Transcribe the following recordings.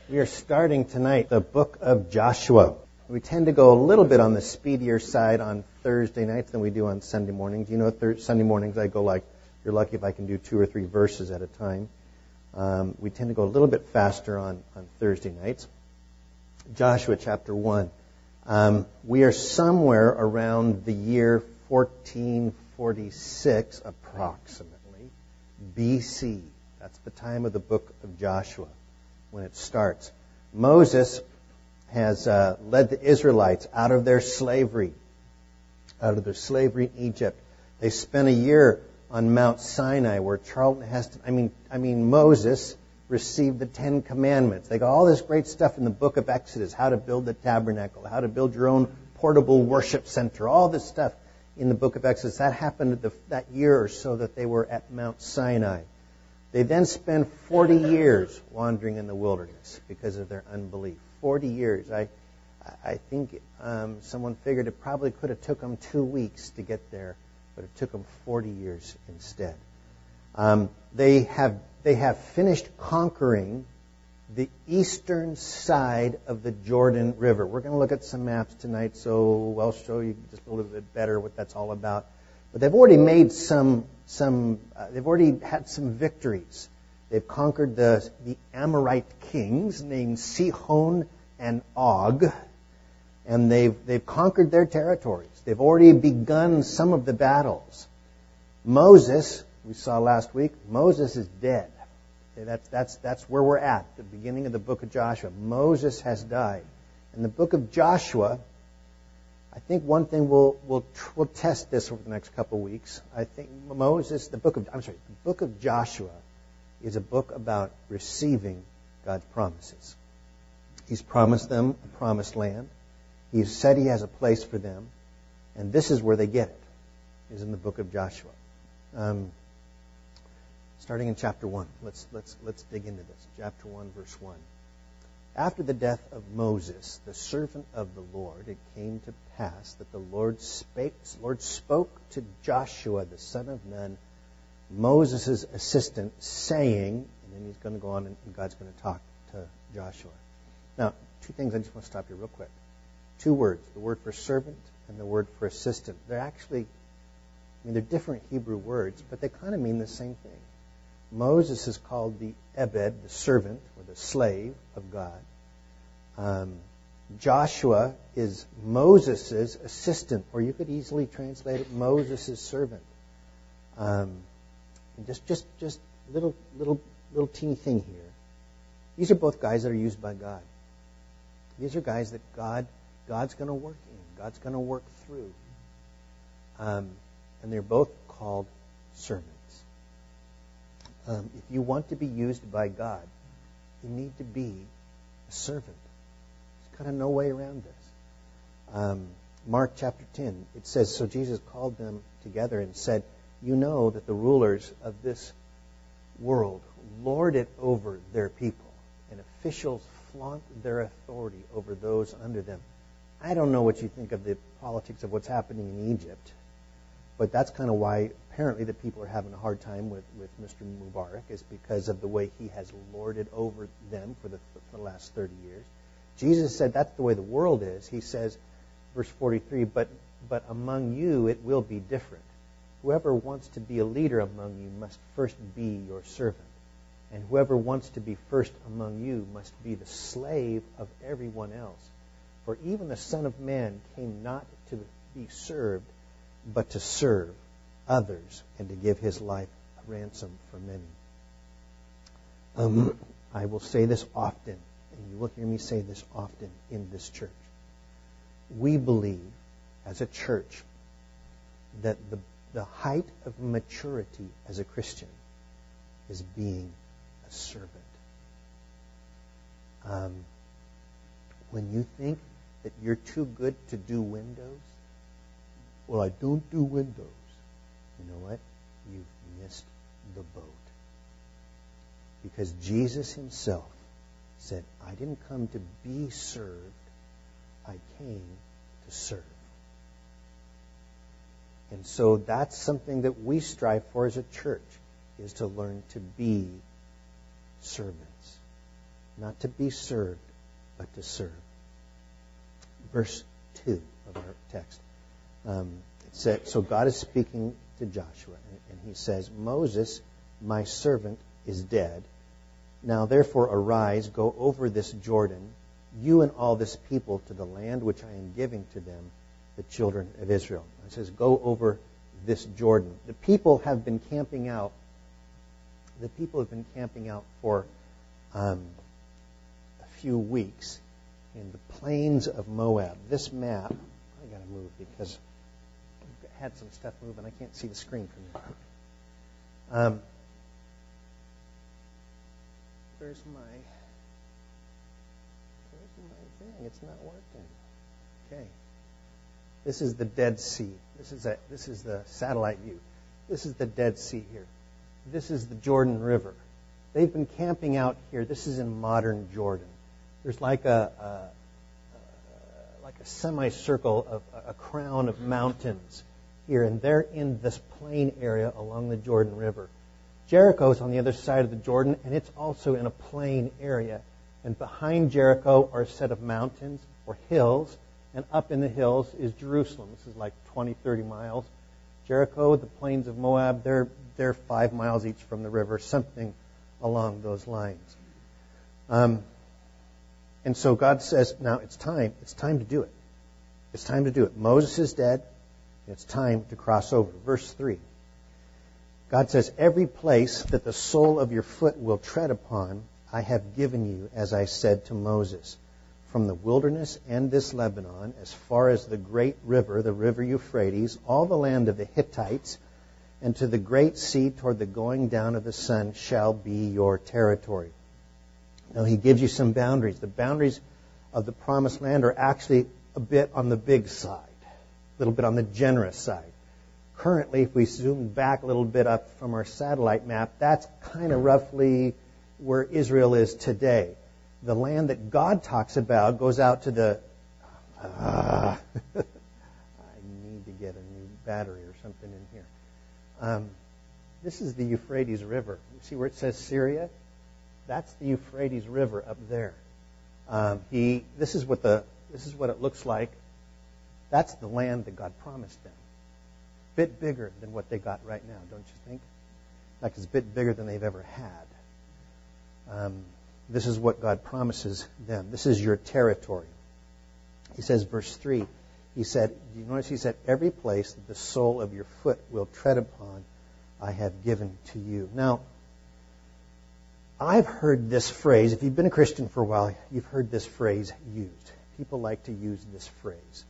We are starting tonight the book of Joshua. We tend to go a little bit on the speedier side on Thursday nights than we do on Sunday mornings. You know, Sunday mornings I go like, you're lucky if I can do 2 or 3 verses at a time. We tend to go a little bit faster on Thursday nights. Joshua chapter 1. We are somewhere around the year 1446 approximately, BC. That's the time of the book of Joshua when it starts. Moses has led the Israelites out of their slavery in Egypt. They spent a year on Mount Sinai where Charlton Heston, Moses received the 10 Commandments. They got all this great stuff in the book of Exodus, how to build the tabernacle, how to build your own portable worship center, all this stuff in the book of Exodus. That happened that year or so that they were at Mount Sinai. They then spend 40 years wandering in the wilderness because of their unbelief. 40 years. I think someone figured it probably could have took them 2 weeks to get there, but it took them 40 years instead. They have finished conquering the eastern side of the Jordan River. We're going to look at some maps tonight, so I'll show you just a little bit better what that's all about. But they've already made they've already had some victories. They've conquered the Amorite kings named Sihon and Og, and they've conquered their territories. They've already begun some of the battles. Moses, we saw last week, Moses is dead. That's where we're at, the beginning of the book of Joshua. Moses has died. In the book of Joshua, I think one thing we'll test this over the next couple of weeks. I think the book of Joshua is a book about receiving God's promises. He's promised them a promised land. He's said He has a place for them, and this is where they get it. Is in the book of Joshua. Starting in chapter 1. Let's dig into this. Chapter 1, verse 1. After the death of Moses, the servant of the Lord, it came to pass that the Lord spoke to Joshua, the son of Nun, Moses' assistant, saying, and then he's going to go on and God's going to talk to Joshua. Now, 2 things I just want to stop here real quick. 2 words, the word for servant and the word for assistant. They're actually, they're different Hebrew words, but they kind of mean the same thing. Moses is called the Ebed, the servant, or the slave of God. Joshua is Moses' assistant, or you could easily translate it Moses' servant. Just little teeny thing here. These are both guys that are used by God. These are guys that God's going to work in. God's going to work through. And they're both called servants. If you want to be used by God, you need to be a servant. There's kind of no way around this. Mark chapter 10, it says, so Jesus called them together and said, you know that the rulers of this world lord it over their people, and officials flaunt their authority over those under them. I don't know what you think of the politics of what's happening in Egypt, but that's kind of why apparently the people are having a hard time with Mr. Mubarak, is because of the way he has lorded over them for the last 30 years. Jesus said that's the way the world is. He says, verse 43, but among you it will be different. Whoever wants to be a leader among you must first be your servant. And whoever wants to be first among you must be the slave of everyone else. For even the Son of Man came not to be served, but to serve others and to give His life a ransom for many. I will say this often, and you will hear me say this often in this church. We believe, as a church, that the height of maturity as a Christian is being a servant. When you think that you're too good to do windows, well, I don't do windows. You know what? You've missed the boat. Because Jesus Himself said, I didn't come to be served. I came to serve. And so that's something that we strive for as a church, is to learn to be servants. not to be served, but to serve. Verse 2 of our text. It said, so God is speaking to Joshua, and he says, Moses, my servant, is dead. Now therefore arise, go over this Jordan, you and all this people, to the land which I am giving to them, the children of Israel. It says, go over this Jordan. The people have been camping out. The people have been camping out for a few weeks in the plains of Moab. This map, I got to move because I've had some stuff move and I can't see the screen from here. Where's my thing? It's not working. Okay. This is the Dead Sea. This is the satellite view. This is the Dead Sea here. This is the Jordan River. They've been camping out here. This is in modern Jordan. There's like a semicircle of a crown of mountains here, and they're in this plain area along the Jordan River. Jericho's on the other side of the Jordan, and it's also in a plain area. And behind Jericho are a set of mountains or hills, and up in the hills is Jerusalem. This is like 20, 30 miles. Jericho, the plains of Moab, they're 5 miles each from the river, something along those lines. And so God says, now it's time to do it. It's time to do it. Moses is dead. It's time to cross over. Verse 3. God says, every place that the sole of your foot will tread upon, I have given you, as I said to Moses. From the wilderness and this Lebanon, as far as the great river, the river Euphrates, all the land of the Hittites, and to the great sea toward the going down of the sun shall be your territory. Now he gives you some boundaries. The boundaries of the promised land are actually a bit on the big side, a little bit on the generous side. Currently, if we zoom back a little bit up from our satellite map, that's kind of roughly where Israel is today. The land that God talks about goes out to the... I need to get a new battery or something in here. This is the Euphrates River. You see where it says Syria? That's the Euphrates River up there. This is what it looks like. That's the land that God promised them. Bit bigger than what they got right now, don't you think? Like it's a bit bigger than they've ever had. This is what God promises them. This is your territory. He says, verse 3, he said, do you notice he said, every place that the sole of your foot will tread upon, I have given to you. Now, I've heard this phrase, if you've been a Christian for a while, you've heard this phrase used. People like to use this phrase.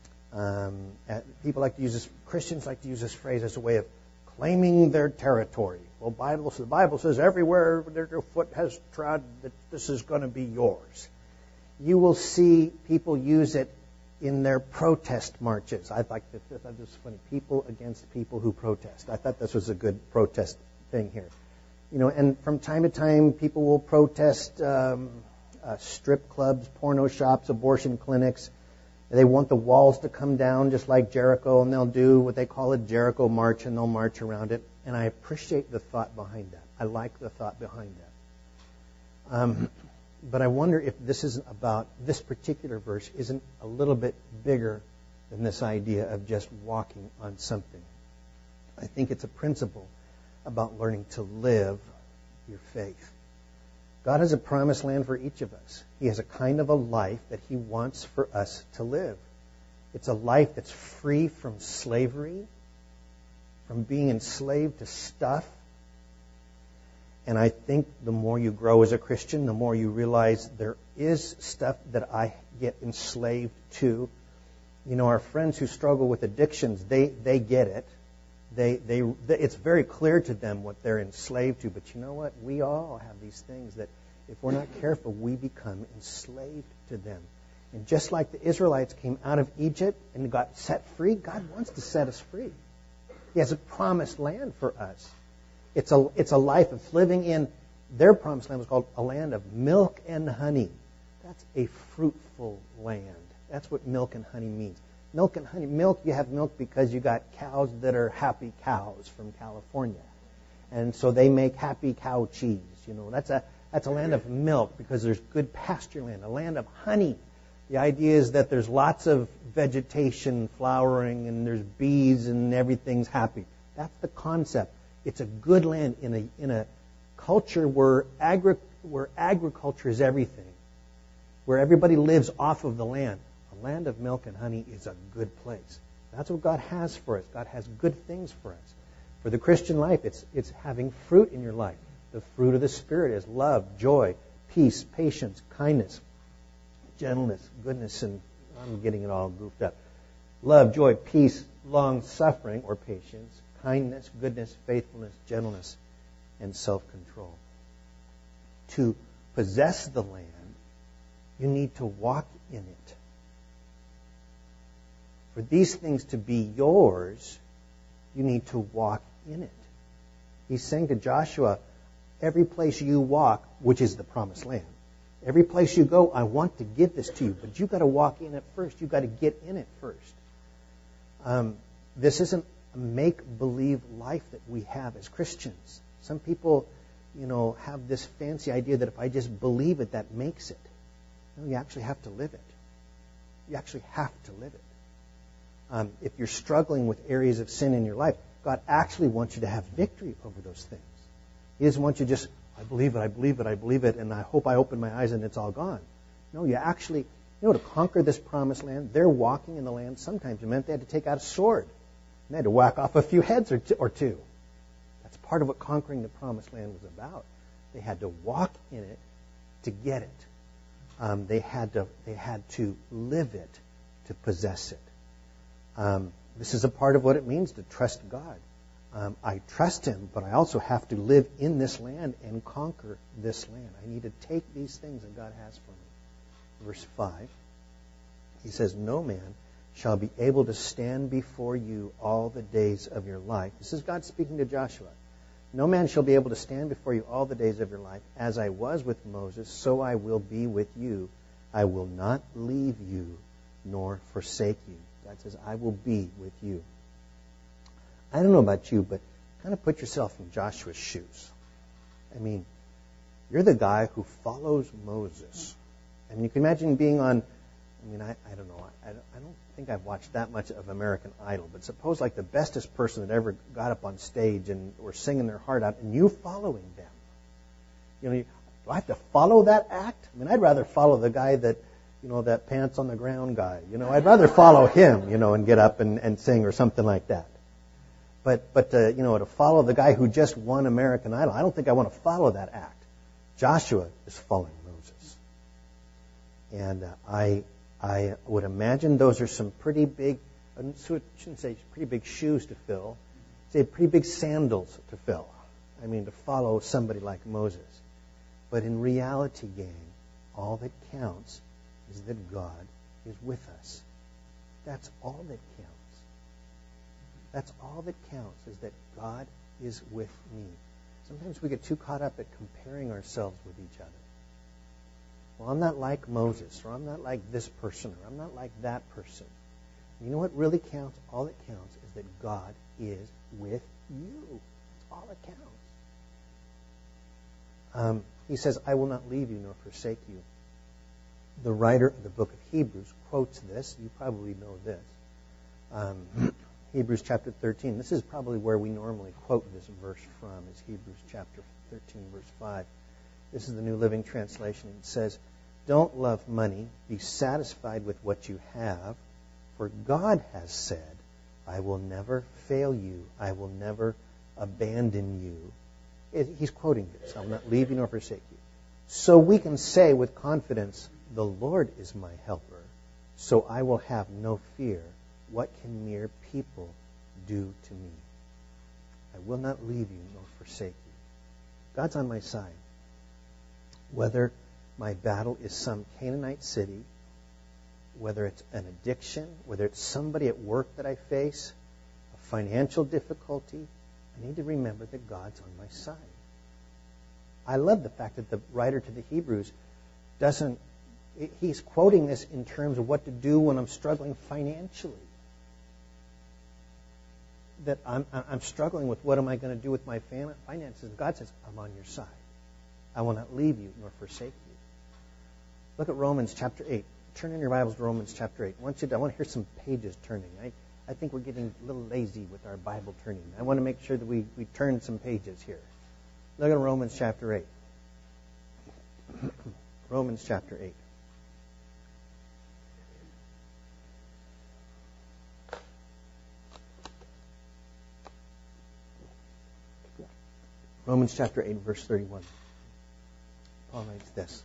Christians like to use this phrase as a way of claiming their territory. Well, the Bible says everywhere your foot has trod, that this is going to be yours. You will see people use it in their protest marches. I thought this was funny. People against people who protest. I thought this was a good protest thing here. And from time to time, people will protest strip clubs, porno shops, abortion clinics. They want the walls to come down just like Jericho, and they'll do what they call a Jericho march, and they'll march around it. And I appreciate the thought behind that. I like the thought behind that. But I wonder if this particular verse isn't a little bit bigger than this idea of just walking on something. I think it's a principle about learning to live your faith. God has a promised land for each of us. He has a kind of a life that He wants for us to live. It's a life that's free from slavery, from being enslaved to stuff. And I think the more you grow as a Christian, the more you realize there is stuff that I get enslaved to. Our friends who struggle with addictions, they get it. It's very clear to them what they're enslaved to. But you know what? We all have these things that, if we're not careful, we become enslaved to them. And just like the Israelites came out of Egypt and got set free, God wants to set us free. He has a promised land for us. It's a life of living in. Their promised land was called a land of milk and honey. That's a fruitful land. That's what milk and honey means. Milk and honey. Milk, you have milk because you got cows that are happy cows from California. And so they make happy cow cheese. That's a land of milk because there's good pasture land. A land of honey. The idea is that there's lots of vegetation flowering and there's bees and everything's happy. That's the concept. It's a good land in a culture where agriculture is everything, where everybody lives off of the land. A land of milk and honey is a good place. That's what God has for us. God has good things for us. For the Christian life, it's having fruit in your life. The fruit of the Spirit is love, joy, peace, patience, kindness, gentleness, goodness, and I'm getting it all goofed up. Love, joy, peace, long-suffering or patience, kindness, goodness, faithfulness, gentleness, and self-control. To possess the land, you need to walk in it. For these things to be yours, you need to walk in it. He's saying to Joshua, every place you walk, which is the promised land, every place you go, I want to give this to you, but you've got to walk in it first. You've got to get in it first. This isn't a make-believe life that we have as Christians. Some people, have this fancy idea that if I just believe it, that makes it. No, you actually have to live it. You actually have to live it. If you're struggling with areas of sin in your life, God actually wants you to have victory over those things. He doesn't want you to just, I believe it, and I hope I open my eyes and it's all gone. No, you actually, to conquer this promised land, they're walking in the land. Sometimes it meant they had to take out a sword. And they had to whack off a few heads or two. That's part of what conquering the promised land was about. They had to walk in it to get it. They had to live it to possess it. This is a part of what it means to trust God. I trust Him, but I also have to live in this land and conquer this land. I need to take these things that God has for me. Verse 5, he says, no man shall be able to stand before you all the days of your life. This is God speaking to Joshua. No man shall be able to stand before you all the days of your life. As I was with Moses, so I will be with you. I will not leave you nor forsake you. God says, I will be with you. I don't know about you, but kind of put yourself in Joshua's shoes. I mean, you're the guy who follows Moses. I mean, you can imagine being on, I don't know. I don't think I've watched that much of American Idol, but suppose like the bestest person that ever got up on stage and were singing their heart out, and you following them. Do I have to follow that act? I'd rather follow the guy that, that pants on the ground guy. I'd rather follow him, and get up and sing or something like that. But to follow the guy who just won American Idol, I don't think I want to follow that act. Joshua is following Moses. And I would imagine those are some pretty big, I shouldn't say pretty big shoes to fill, say pretty big sandals to fill. To follow somebody like Moses. But in reality, gang, all that counts is that God is with us. That's all that counts. That's all that counts, is that God is with me. Sometimes we get too caught up at comparing ourselves with each other. Well, I'm not like Moses, or I'm not like this person, or I'm not like that person. You know what really counts? All that counts is that God is with you. That's all that counts. He says, I will not leave you nor forsake you. The writer of the book of Hebrews quotes this. You probably know this. Hebrews chapter 13. This is probably where we normally quote this verse from, is Hebrews chapter 13, verse 5. This is the New Living Translation. It says, don't love money. Be satisfied with what you have. For God has said, I will never fail you. I will never abandon you. He's quoting this. I will not leave you nor forsake you. So we can say with confidence, the Lord is my helper. So I will have no fear. What can mere people do to me? I will not leave you nor forsake you. God's on my side. Whether my battle is some Canaanite city, whether it's an addiction, whether it's somebody at work that I face, a financial difficulty, I need to remember that God's on my side. I love the fact that the writer to the Hebrews he's quoting this in terms of what to do when I'm struggling financially. That I'm struggling with what am I going to do with my finances. God says, I'm on your side. I will not leave you nor forsake you. Look at Romans chapter 8. Turn in your Bibles to Romans chapter 8. I want to hear some pages turning. I think we're getting a little lazy with our Bible turning. I want to make sure that we turn some pages here. Look at Romans chapter 8. Romans chapter 8. Romans chapter 8, verse 31. Paul writes this.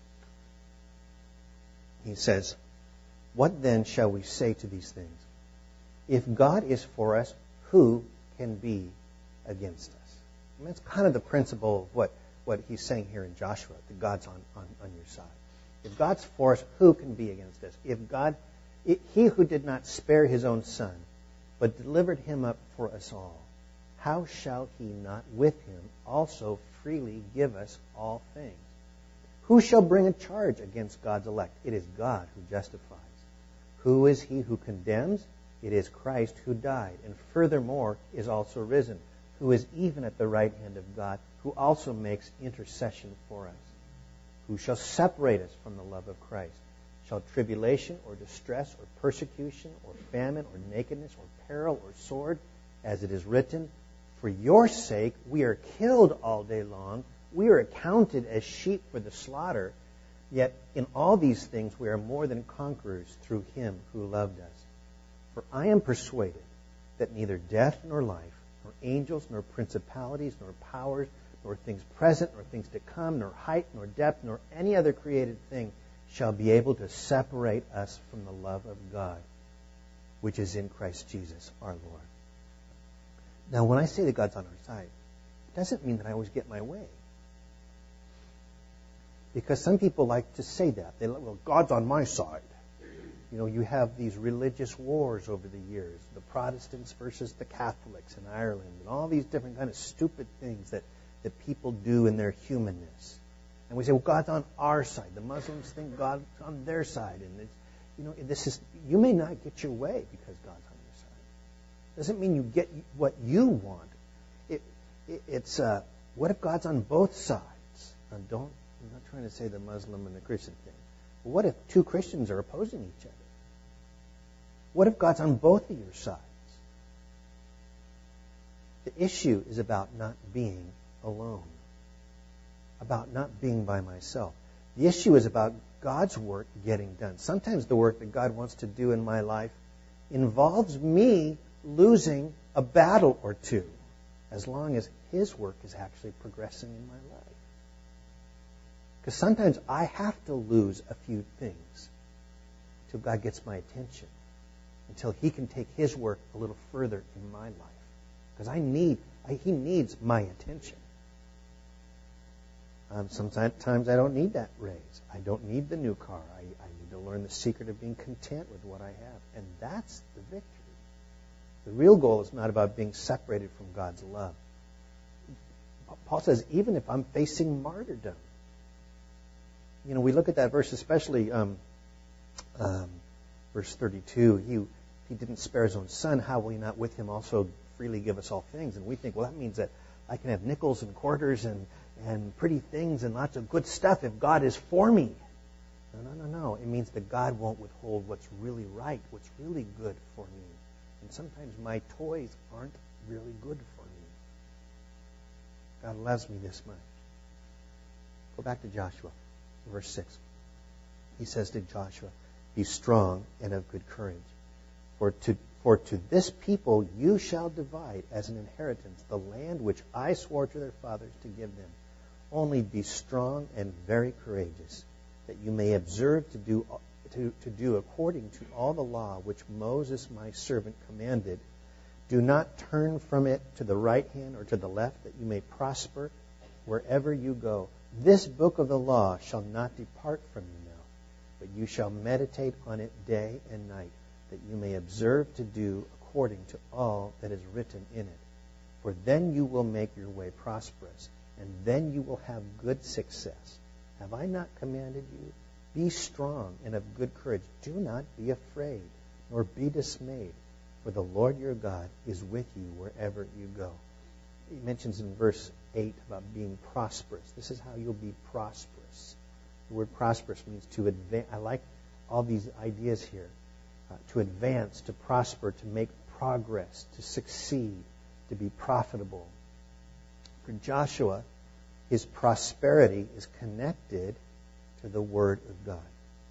He says, "What then shall we say to these things? If God is for us, who can be against us?" And that's kind of the principle of what he's saying here in Joshua, that God's on your side. If God's for us, who can be against us? He who did not spare his own son, but delivered him up for us all, how shall he not with him also freely give us all things? Who shall bring a charge against God's elect? It is God who justifies. Who is he who condemns? It is Christ who died, and furthermore is also risen, who is even at the right hand of God, who also makes intercession for us. Who shall separate us from the love of Christ? Shall tribulation or distress or persecution or famine or nakedness or peril or sword? As it is written, for your sake we are killed all day long. We are accounted as sheep for the slaughter. Yet in all these things we are more than conquerors through him who loved us. For I am persuaded that neither death nor life, nor angels, nor principalities, nor powers, nor things present, nor things to come, nor height, nor depth, nor any other created thing shall be able to separate us from the love of God, which is in Christ Jesus our Lord. Now, when I say that God's on our side, it doesn't mean that I always get my way. Because some people like to say that. Well, God's on my side. You know, you have these religious wars over the years, the Protestants versus the Catholics in Ireland, and all these different kind of stupid things that people do in their humanness. And we say, well, God's on our side. The Muslims think God's on their side. And it's, you may not get your way because God's on your side. Doesn't mean you get what you want. It's what if God's on both sides? I'm not trying to say the Muslim and the Christian thing. But what if two Christians are opposing each other? What if God's on both of your sides? The issue is about not being alone, about not being by myself. The issue is about God's work getting done. Sometimes the work that God wants to do in my life involves me losing a battle or two, as long as his work is actually progressing in my life. Because sometimes I have to lose a few things until God gets my attention, until he can take his work a little further in my life. Because he needs my attention. Sometimes I don't need that raise. I don't need the new car. I need to learn the secret of being content with what I have. And that's the victory. The real goal is not about being separated from God's love. Paul says, even if I'm facing martyrdom. You know, we look at that verse, especially verse 32. He didn't spare his own son. How will he not with him also freely give us all things? And we think, well, that means that I can have nickels and quarters and pretty things and lots of good stuff if God is for me. No. It means that God won't withhold what's really right, what's really good for me. And sometimes my toys aren't really good for me. God loves me this much. Go back to Joshua, verse 6. He says to Joshua, be strong and of good courage. For to this people you shall divide as an inheritance the land which I swore to their fathers to give them. Only be strong and very courageous, that you may observe to do according to all the law which Moses my servant commanded. Do not turn from it to the right hand or to the left, that you may prosper wherever you go. This book of the law shall not depart from you now, but you shall meditate on it day and night, that you may observe to do according to all that is written in it. For then you will make your way prosperous, and then you will have good success. Have I not commanded you? Be strong and of good courage. Do not be afraid, nor be dismayed, for the Lord your God is with you wherever you go. He mentions in verse 8 about being prosperous. This is how you'll be prosperous. The word prosperous means to advance. I like all these ideas here. To advance, to prosper, to make progress, to succeed, to be profitable. For Joshua, his prosperity is connected to the Word of God.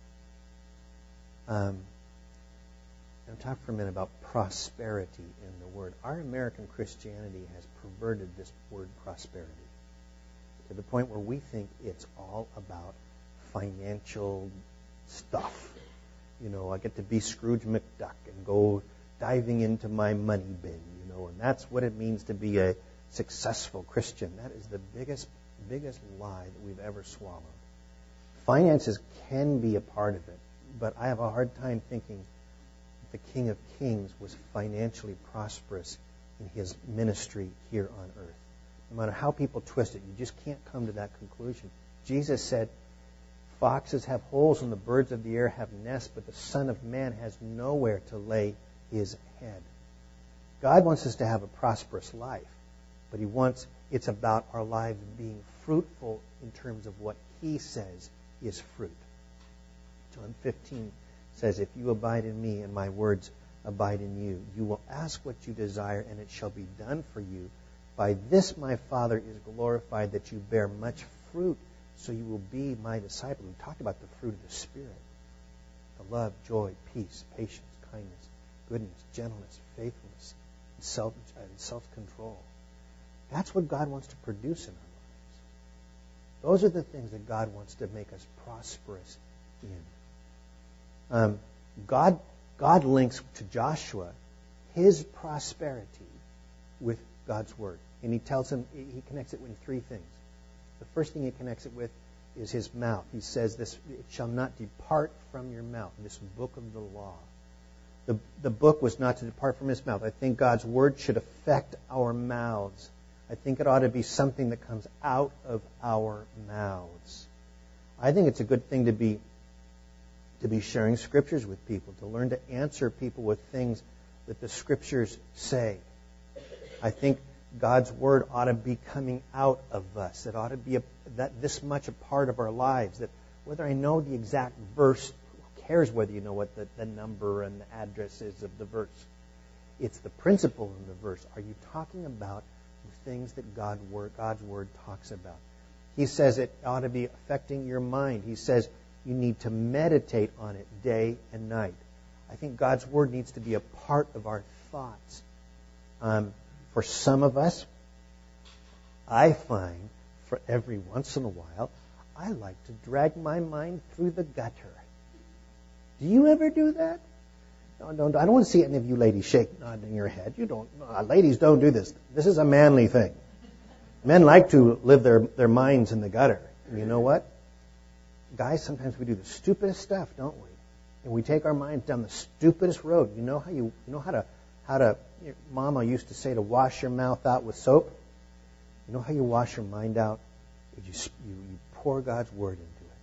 I'll talk for a minute about prosperity in the Word. Our American Christianity has perverted this word prosperity to the point where we think it's all about financial stuff. You know, I get to be Scrooge McDuck and go diving into my money bin, you know, and that's what it means to be a successful Christian. That is the biggest lie that we've ever swallowed. Finances can be a part of it, but I have a hard time thinking the King of Kings was financially prosperous in his ministry here on earth. No matter how people twist it, you just can't come to that conclusion. Jesus said, foxes have holes and the birds of the air have nests, but the Son of Man has nowhere to lay his head. God wants us to have a prosperous life, but it's about our lives being fruitful in terms of what he says is fruit. John 15 says, if you abide in me and my words abide in you, you will ask what you desire and it shall be done for you. By this my Father is glorified, that you bear much fruit, so you will be my disciple. We talked about the fruit of the Spirit. The love, joy, peace, patience, kindness, goodness, gentleness, faithfulness, and self-control. That's what God wants to produce in our lives. Those are the things that God wants to make us prosperous in. God links to Joshua his prosperity with God's Word. And he tells him, he connects it with three things. The first thing he connects it with is his mouth. He says, "This it shall not depart from your mouth," this book of the law. The book was not to depart from his mouth. I think God's Word should affect our mouths. I think it ought to be something that comes out of our mouths. I think it's a good thing to be sharing Scriptures with people, to learn to answer people with things that the Scriptures say. I think God's Word ought to be coming out of us. It ought to be this much a part of our lives, that whether I know the exact verse, who cares whether you know what the number and the address is of the verse? It's the principle in the verse. Are you talking about the things that God's Word talks about? He says it ought to be affecting your mind. He says you need to meditate on it day and night. I think God's Word needs to be a part of our thoughts. For some of us, I find for every once in a while, I like to drag my mind through the gutter. Do you ever do that? No, I don't want to see any of you ladies nodding your head. You don't. Ladies don't do this. This is a manly thing. Men like to live their minds in the gutter. And you know what? Guys, sometimes we do the stupidest stuff, don't we? And we take our minds down the stupidest road. You know how to your mama used to say to wash your mouth out with soap? You know how you wash your mind out? You pour God's Word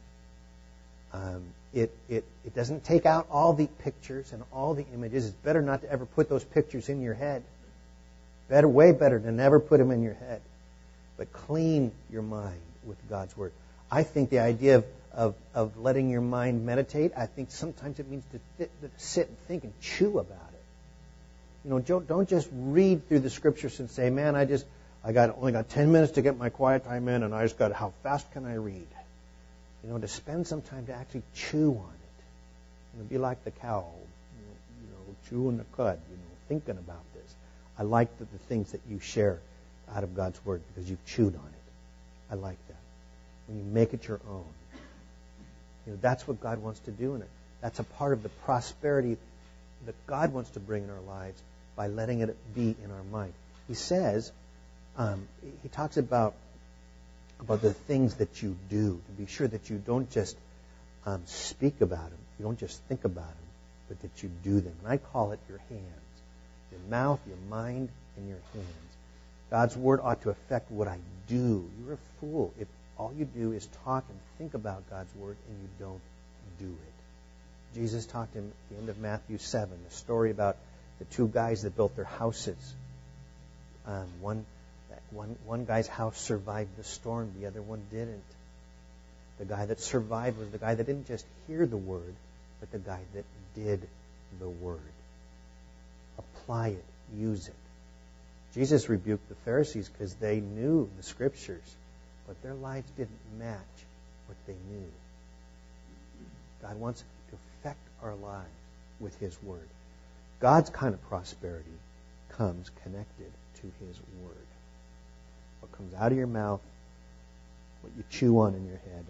into it. It doesn't take out all the pictures and all the images. It's better not to ever put those pictures in your head. Way better to never put them in your head. But clean your mind with God's Word. I think the idea of letting your mind meditate, I think sometimes it means to sit and think and chew about it. You know, don't just read through the Scriptures and say, "Man, I only got 10 minutes to get my quiet time in, and how fast can I read?" You know, to spend some time to actually chew on it. Be like the cow, chewing the cud, thinking about this. I like the things that you share out of God's Word because you've chewed on it. I like that. When you make it your own. That's what God wants to do in it. That's a part of the prosperity that God wants to bring in our lives by letting it be in our mind. He says, he talks about the things that you do, to be sure that you don't just speak about them, you don't just think about them, but that you do them. And I call it your hands. Your mouth, your mind, and your hands. God's Word ought to affect what I do. You're a fool if all you do is talk and think about God's Word and you don't do it. Jesus talked in the end of Matthew 7, the story about the two guys that built their houses. One That one guy's house survived the storm, the other one didn't. The guy that survived was the guy that didn't just hear the word, but the guy that did the word. Apply it. Use it. Jesus rebuked the Pharisees because they knew the Scriptures, but their lives didn't match what they knew. God wants to affect our lives with His Word. God's kind of prosperity comes connected to His Word. What comes out of your mouth, what you chew on in your head,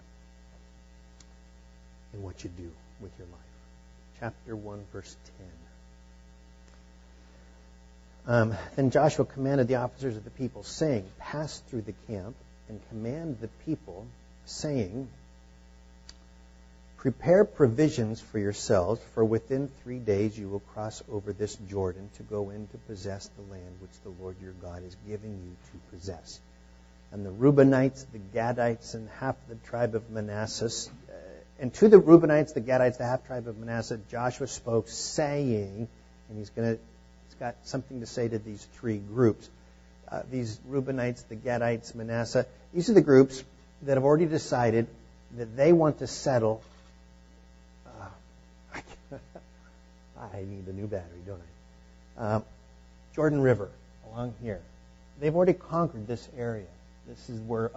and what you do with your life. Chapter 1, verse 10. Then Joshua commanded the officers of the people, saying, "Pass through the camp and command the people, saying, prepare provisions for yourselves, for within 3 days you will cross over this Jordan to go in to possess the land which the Lord your God is giving you to possess. And the Reubenites, the Gadites, and half the tribe of Manasseh, and to the Reubenites, the Gadites, the half tribe of Manasseh, Joshua spoke, saying," and he's got something to say to these three groups. These Reubenites, the Gadites, Manasseh, these are the groups that have already decided that they want to settle. I need a new battery, don't I? Jordan River, along here. They've already conquered this area. This is where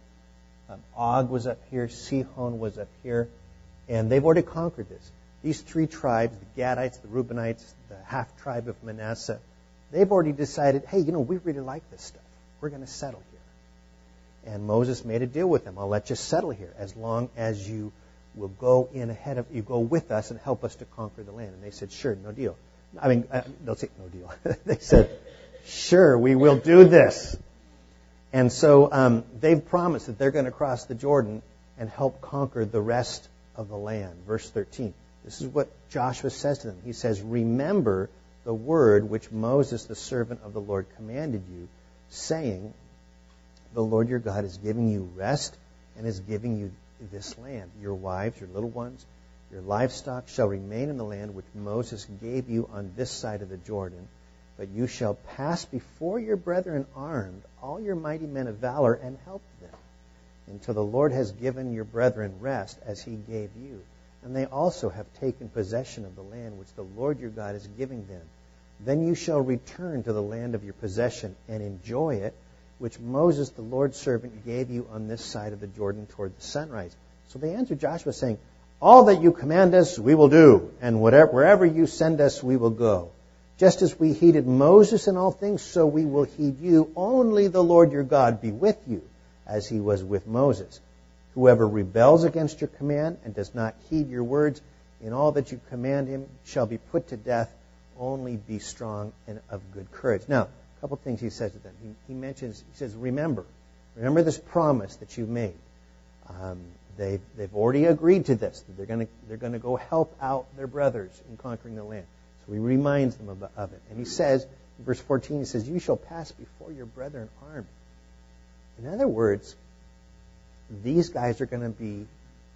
Og was up here, Sihon was up here, and they've already conquered this. These three tribes, the Gadites, the Reubenites, the half tribe of Manasseh, they've already decided, hey, we really like this stuff. We're going to settle here. And Moses made a deal with them. I'll let you settle here as long as you will go in ahead of, you go with us and help us to conquer the land. And they said, sure, no deal. They'll say no deal. They said, sure, we will do this. And so they've promised that they're going to cross the Jordan and help conquer the rest of the land. Verse 13. This is what Joshua says to them. He says, remember the word which Moses, the servant of the Lord, commanded you, saying, the Lord your God is giving you rest and is giving you this land. Your wives, your little ones, your livestock shall remain in the land which Moses gave you on this side of the Jordan. But you shall pass before your brethren armed, all your mighty men of valor, and help them, until the Lord has given your brethren rest as He gave you. And they also have taken possession of the land which the Lord your God is giving them. Then you shall return to the land of your possession and enjoy it, which Moses, the Lord's servant, gave you on this side of the Jordan toward the sunrise. So they answered Joshua, saying, all that you command us, we will do, and wherever you send us, we will go. Just as we heeded Moses in all things, so we will heed you. Only the Lord your God be with you, as He was with Moses. Whoever rebels against your command and does not heed your words in all that you command him shall be put to death. Only be strong and of good courage. Now, a couple of things he says to them. He says, remember this promise that you made. They've already agreed to this. That they're going to go help out their brothers in conquering the land. So he reminds them of it. And he says, in verse 14, he says, you shall pass before your brethren armed. In other words, these guys are going to be,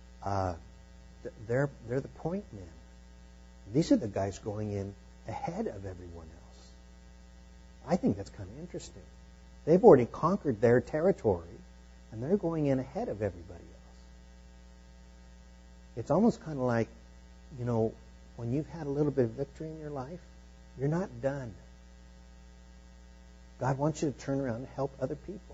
they're the point men. These are the guys going in ahead of everyone else. I think that's kind of interesting. They've already conquered their territory, and they're going in ahead of everybody else. It's almost kind of like, when you've had a little bit of victory in your life, you're not done. God wants you to turn around and help other people.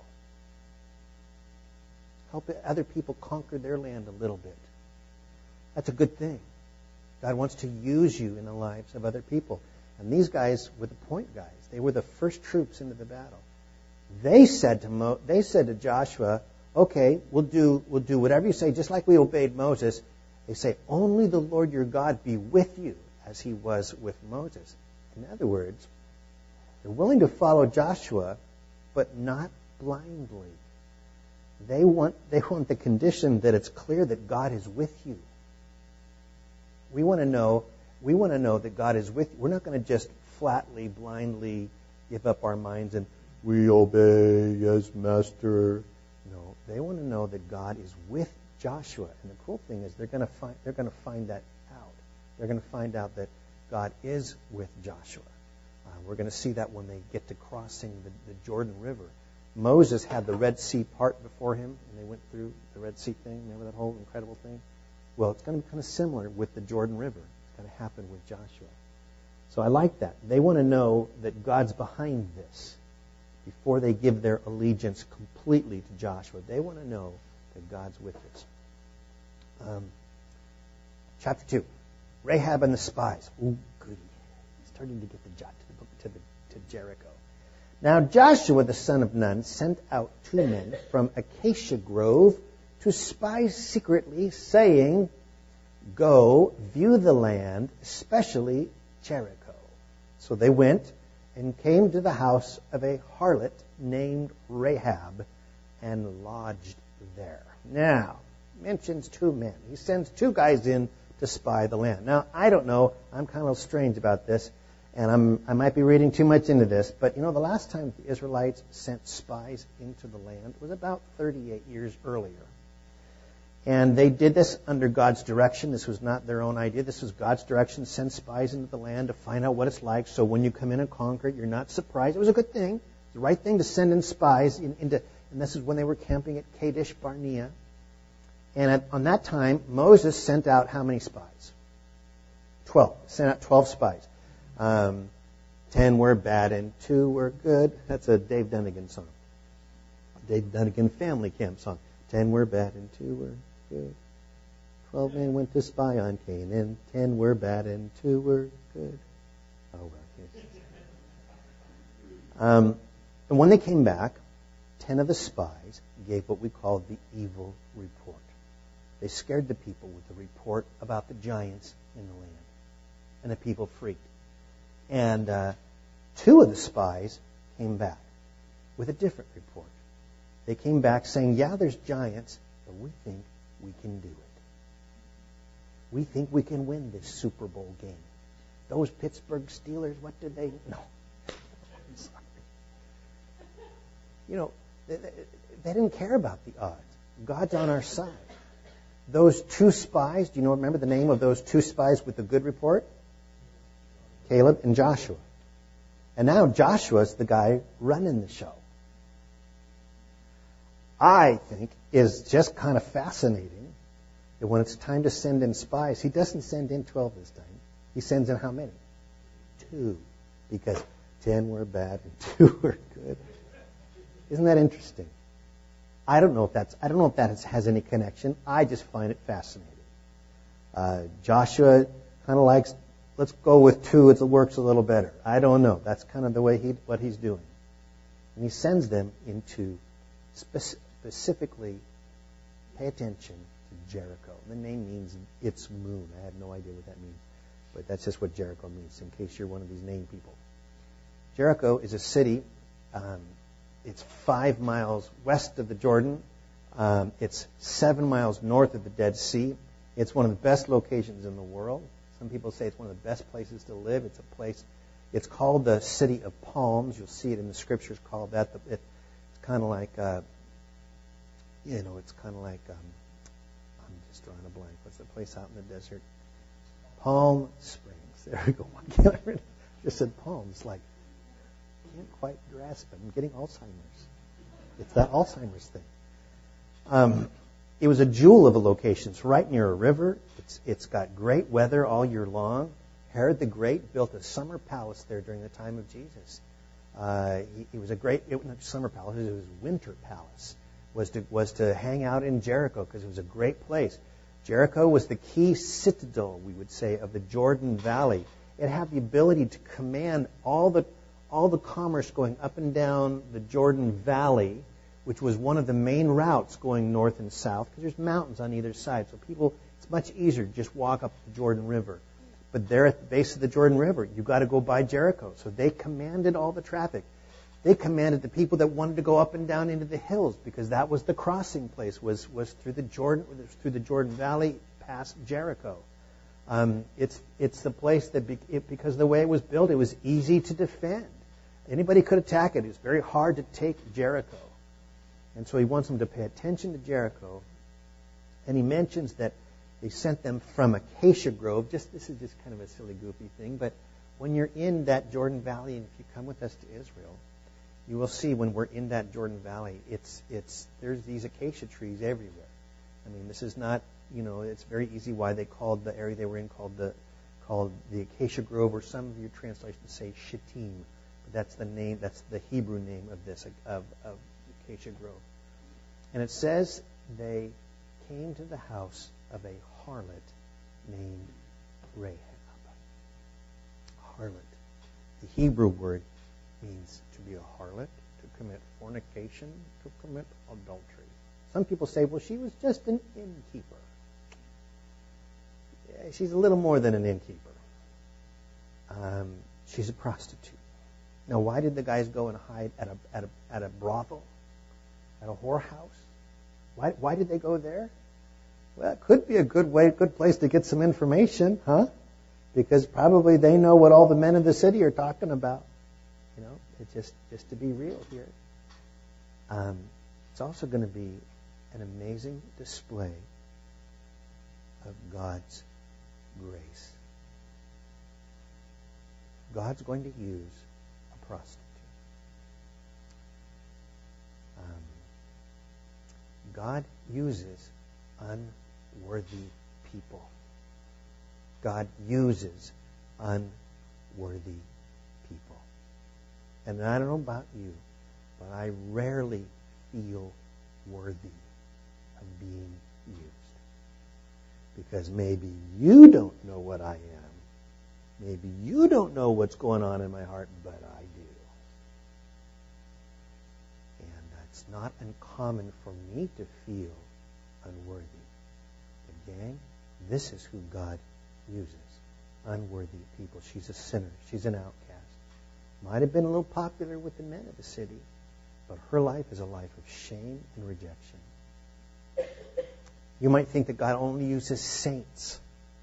Help other people conquer their land a little bit. That's a good thing. God wants to use you in the lives of other people. And these guys were the point guys. They were the first troops into the battle. They said to Joshua, okay, we'll do whatever you say, just like we obeyed Moses. They say, only the Lord your God be with you, as He was with Moses. In other words, they're willing to follow Joshua, but not blindly. They want the condition that it's clear that God is with you. We want to know that God is with you. We're not going to just flatly, blindly give up our minds and we obey, yes, Master. No, they want to know that God is with Joshua. And the cool thing is they're going to find that out. They're going to find out that God is with Joshua. We're going to see that when they get to crossing the Jordan River. Moses had the Red Sea part before him, and they went through the Red Sea thing. Remember that whole incredible thing? Well, it's going to be kind of similar with the Jordan River. It's going to happen with Joshua. So I like that. They want to know that God's behind this before they give their allegiance completely to Joshua. They want to know that God's with this. Chapter 2. Rahab and the spies. Ooh, goody. Starting to get the book to Jericho. Now Joshua the son of Nun sent out 2 men from Acacia Grove to spy secretly, saying, "Go view the land, especially Jericho." So they went and came to the house of a harlot named Rahab and lodged there. Now, mentions 2 men. He sends 2 guys in to spy the land. Now, I don't know. I'm kind of strange about this, and I might be reading too much into this, but the last time the Israelites sent spies into the land was about 38 years earlier. And they did this under God's direction. This was not their own idea. This was God's direction. Send spies into the land to find out what it's like. So when you come in and conquer it, you're not surprised. It was a good thing. It's the right thing to send in spies into. And this is when they were camping at Kadesh Barnea. And on that time, Moses sent out how many spies? 12. Sent out 12 spies. 10 were bad and 2 were good. That's a Dave Dunnigan song. Dave Dunnigan family camp song. 10 were bad and 2 were good. 12 men went to spy on Canaan. 10 were bad and 2 were good. Oh, well. And when they came back, 10 of the spies gave what we call the evil report. They scared the people with the report about the giants in the land. And the people freaked. And 2 of the spies came back with a different report. They came back saying, yeah, there's giants, but we think we can do it. We think we can win this Super Bowl game. Those Pittsburgh Steelers, what did they... No. I'm sorry. They didn't care about the odds. God's on our side. Those 2 spies, do you remember the name of those 2 spies with the good report? Caleb and Joshua. And now Joshua's the guy running the show. I think is just kind of fascinating that when it's time to send in spies, he doesn't send in 12 this time. He sends in how many? 2. Because 10 were bad and 2 were good. Isn't that interesting? I don't know if that has any connection. I just find it fascinating. Joshua kind of likes, let's go with 2. It works a little better. I don't know. That's kind of the way what he's doing. And he sends them into specifically, pay attention to Jericho. The name means its moon. I have no idea what that means. But that's just what Jericho means, in case you're one of these name people. Jericho is a city. It's 5 miles west of the Jordan. It's 7 miles north of the Dead Sea. It's one of the best locations in the world. Some people say it's one of the best places to live. It's a place. It's called the City of Palms. You'll see it in the scriptures called that. It's kind of like, it's kind of like, I'm just drawing a blank. What's the place out in the desert? Palm Springs. There we go. I just said Palms. Like, I can't quite grasp it. I'm getting Alzheimer's. It's that Alzheimer's thing. It was a jewel of a location. It's right near a river. It's got great weather all year long. Herod the Great built a summer palace there during the time of Jesus. It was a great, not summer palace, it was a winter palace. Was to hang out in Jericho because it was a great place. Jericho was the key citadel, we would say, of the Jordan Valley. It had the ability to command all the commerce going up and down the Jordan Valley, which was one of the main routes going north and south, because there's mountains on either side. So it's much easier to just walk up the Jordan River. But there at the base of the Jordan River, you've got to go by Jericho. So they commanded all the traffic. They commanded the people that wanted to go up and down into the hills, because that was the crossing place, was through the Jordan Valley past Jericho. It's the place that, because of the way it was built, it was easy to defend. Anybody could attack it. It was very hard to take Jericho. And so he wants them to pay attention to Jericho. And he mentions that they sent them from Acacia Grove. This is just kind of a silly, goofy thing. But when you're in that Jordan Valley, and if you come with us to Israel, You will see when we're in that Jordan Valley, there's these acacia trees everywhere. I mean, this is not, it's very easy why they called the area they were in called the Acacia Grove, or some of your translations say Shittim. But that's the name, that's the Hebrew name of this, of Acacia Grove. And it says they came to the house of a harlot named Rahab. Harlot. The Hebrew word means to be a harlot, to commit fornication, to commit adultery. Some people say, well, she was just an innkeeper. Yeah, she's a little more than an innkeeper. She's a prostitute. Now, why did the guys go and hide at a brothel, at a whorehouse? Why did they go there? Well, it could be a good place to get some information, huh? Because probably they know what all the men of the city are talking about. It's just to be real here. It's also going to be an amazing display of God's grace. God's going to use a prostitute. God uses unworthy people. God uses unworthy people. And I don't know about you, but I rarely feel worthy of being used. Because maybe you don't know what I am. Maybe you don't know what's going on in my heart, but I do. And it's not uncommon for me to feel unworthy. But gang, this is who God uses. Unworthy people. She's a sinner. She's an outcast. Might have been a little popular with the men of the city, but her life is a life of shame and rejection. You might think that God only uses saints.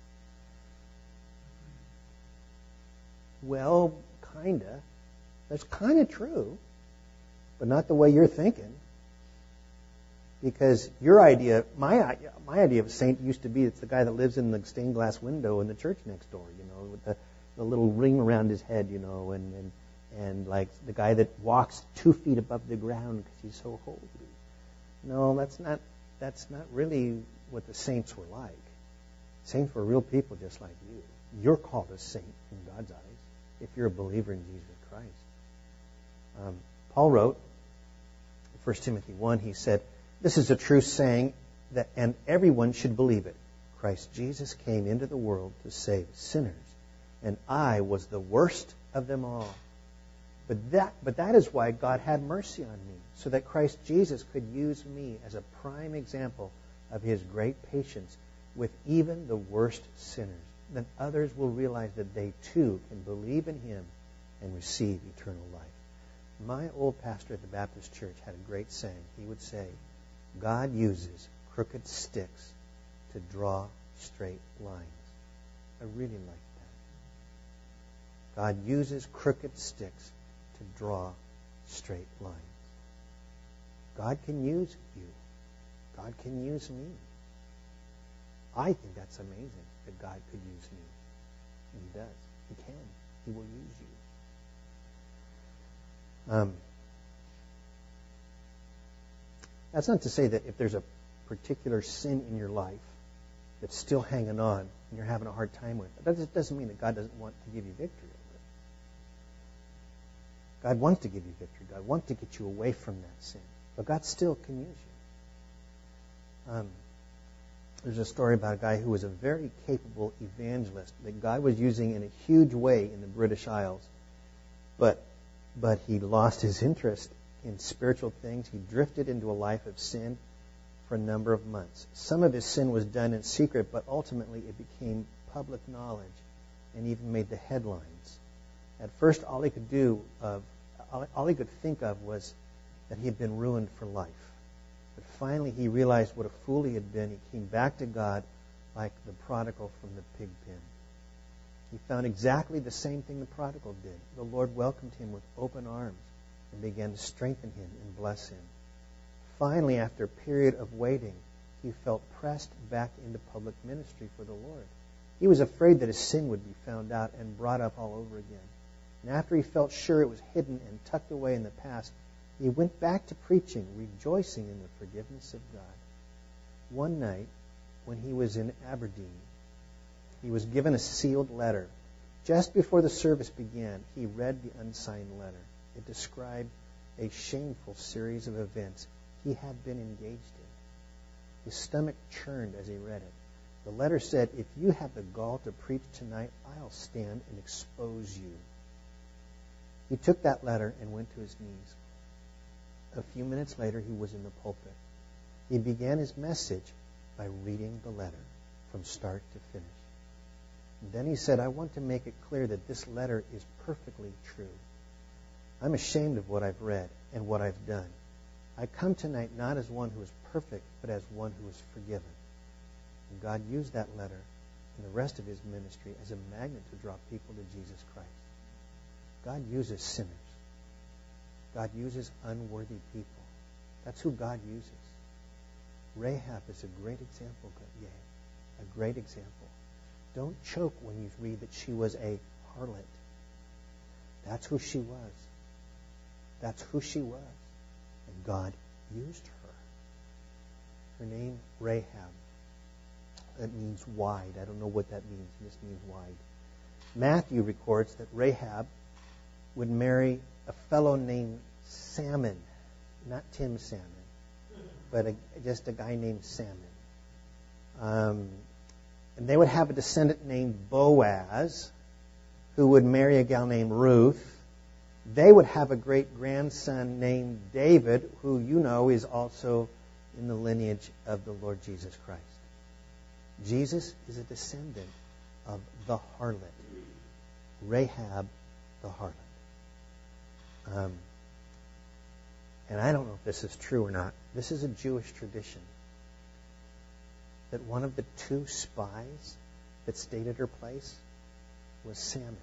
Well, kinda. That's kind of true, but not the way you're thinking. Because your idea, my idea of a saint used to be it's the guy that lives in the stained glass window in the church next door, with the little ring around his head, and like the guy that walks 2 feet above the ground because he's so holy. No, that's not really what the saints were like. Saints were real people just like you. You're called a saint in God's eyes if you're a believer in Jesus Christ. Paul wrote, 1 Timothy 1, he said, "This is a true saying, and everyone should believe it. Christ Jesus came into the world to save sinners, and I was the worst of them all. But that is why God had mercy on me, so that Christ Jesus could use me as a prime example of His great patience with even the worst sinners. Then others will realize that they too can believe in Him and receive eternal life." My old pastor at the Baptist church had a great saying. He would say, God uses crooked sticks to draw straight lines. I really like that. God uses crooked sticks to draw straight lines. God can use you. God can use me. I think that's amazing that God could use me. And He does. He can. He will use you. That's not to say that if there's a particular sin in your life that's still hanging on and you're having a hard time with it, that doesn't mean that God doesn't want to give you victory over it. God wants to give you victory. God wants to get you away from that sin. But God still can use you. There's a story about a guy who was a very capable evangelist that God was using in a huge way in the British Isles. But he lost his interest in spiritual things. He drifted into a life of sin for a number of months. Some of his sin was done in secret, but ultimately it became public knowledge and even made the headlines. At first, all he could think of was that he had been ruined for life. But finally, he realized what a fool he had been. He came back to God like the prodigal from the pig pen. He found exactly the same thing the prodigal did. The Lord welcomed him with open arms and began to strengthen him and bless him. Finally, after a period of waiting, he felt pressed back into public ministry for the Lord. He was afraid that his sin would be found out and brought up all over again. And after he felt sure it was hidden and tucked away in the past, he went back to preaching, rejoicing in the forgiveness of God. One night, when he was in Aberdeen, he was given a sealed letter. Just before the service began, he read the unsigned letter. It described a shameful series of events he had been engaged in. His stomach churned as he read it. The letter said, "If you have the gall to preach tonight, I'll stand and expose you." He took that letter and went to his knees. A few minutes later, he was in the pulpit. He began his message by reading the letter from start to finish. And then he said, "I want to make it clear that this letter is perfectly true. I'm ashamed of what I've read and what I've done. I come tonight not as one who is perfect, but as one who is forgiven." And God used that letter and the rest of his ministry as a magnet to draw people to Jesus Christ. God uses sinners. God uses unworthy people. That's who God uses. Rahab is a great example, a great example. Don't choke when you read that she was a harlot. That's who she was. That's who she was. And God used her. Her name, Rahab. That means wide. I don't know what that means. It just means wide. Matthew records that Rahab would marry a fellow named Salmon. Not Tim Salmon, but just a guy named Salmon. And they would have a descendant named Boaz, who would marry a gal named Ruth. They would have a great-grandson named David, who you know is also in the lineage of the Lord Jesus Christ. Jesus is a descendant of the harlot, Rahab the harlot. And I don't know if this is true or not. This is a Jewish tradition that one of the two spies that stayed at her place was Salmon.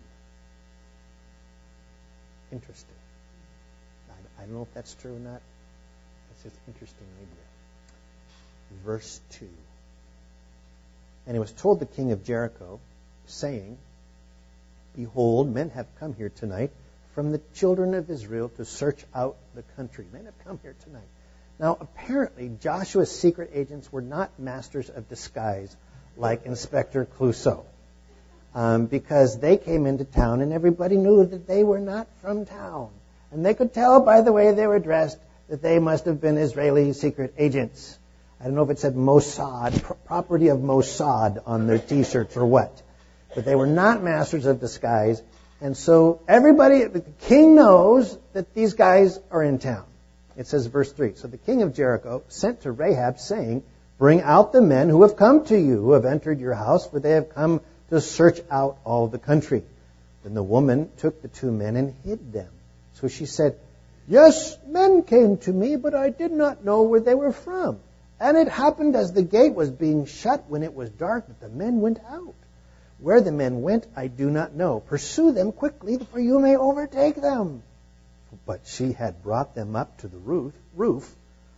Interesting. I don't know if that's true or not. That's just an interesting idea. Verse 2. And it was told the king of Jericho, saying, "Behold, men have come here tonight from the children of Israel to search out the country." Men have come here tonight. Now, apparently, Joshua's secret agents were not masters of disguise like Inspector Clouseau, because they came into town and everybody knew that they were not from town. And they could tell by the way they were dressed that they must have been Israeli secret agents. I don't know if it said Mossad, property of Mossad on their T-shirts or what. But they were not masters of disguise. And so everybody, the king knows that these guys are in town. It says verse 3, "So the king of Jericho sent to Rahab, saying, Bring out the men who have come to you, who have entered your house, for they have come to search out all the country." Then the woman took the two men and hid them. So she said, "Yes, men came to me, but I did not know where they were from. And it happened as the gate was being shut when it was dark that the men went out. Where the men went, I do not know. Pursue them quickly, for you may overtake them." But she had brought them up to the roof,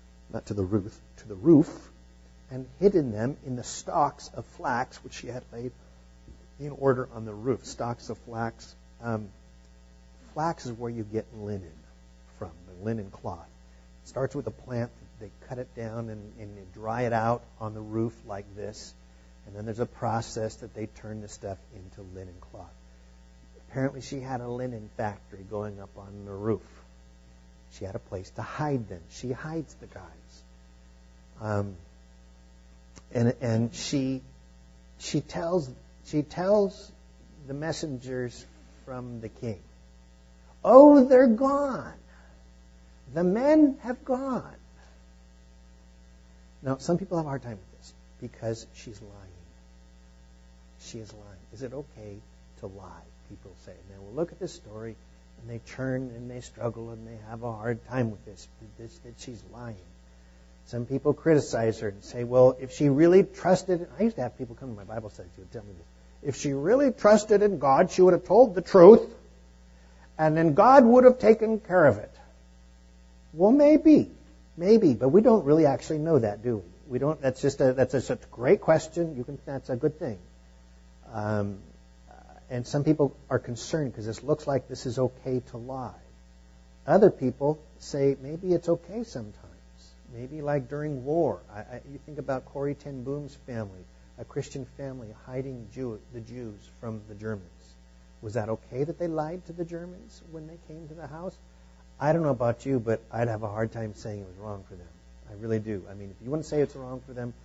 and hidden them in the stalks of flax which she had laid in order on the roof. Stalks of flax. Flax is where you get linen from, the linen cloth. It starts with a plant. They cut it down and they dry it out on the roof like this. And then there's a process that they turn the stuff into linen cloth. Apparently she had a linen factory going up on the roof. She had a place to hide them. She hides the guys. And she tells the messengers from the king, "Oh, they're gone. The men have gone." Now, some people have a hard time with this because she's lying. She is lying. Is it okay to lie? People say. Now, we'll look at this story, and they turn and they struggle and they have a hard time with this that she's lying. Some people criticize her and say, well, if she really trusted, I used to have people come to my Bible studies who would tell me this. If she really trusted in God, she would have told the truth, and then God would have taken care of it. Well, maybe, but we don't really actually know that, do we? We don't. That's a great question. That's a good thing. And some people are concerned because this looks like this is okay to lie. Other people say maybe it's okay sometimes. Maybe like during war. You think about Corrie ten Boom's family, a Christian family hiding the Jews from the Germans. Was that okay that they lied to the Germans when they came to the house? I don't know about you, but I'd have a hard time saying it was wrong for them. I really do. I mean, if you want to say it's wrong for them,